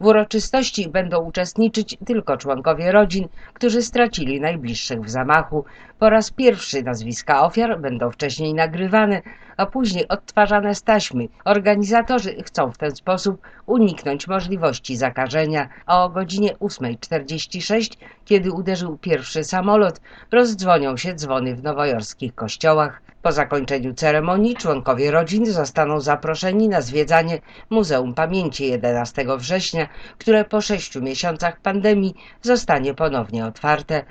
W uroczystości będą uczestniczyć tylko członkowie rodzin, którzy stracili najbliższych w zamachu. Po raz pierwszy nazwiska ofiar będą wcześniej nagrywane, a później odtwarzane z taśmy. Organizatorzy chcą w ten sposób uniknąć możliwości zakażenia, a o godzinie 8:46, kiedy uderzył pierwszy samolot, rozdzwonią się dzwony w nowojorskich kościołach. Po zakończeniu ceremonii członkowie rodzin zostaną zaproszeni na zwiedzanie Muzeum Pamięci 11 września, które po 6 miesiącach pandemii zostanie ponownie otwarte.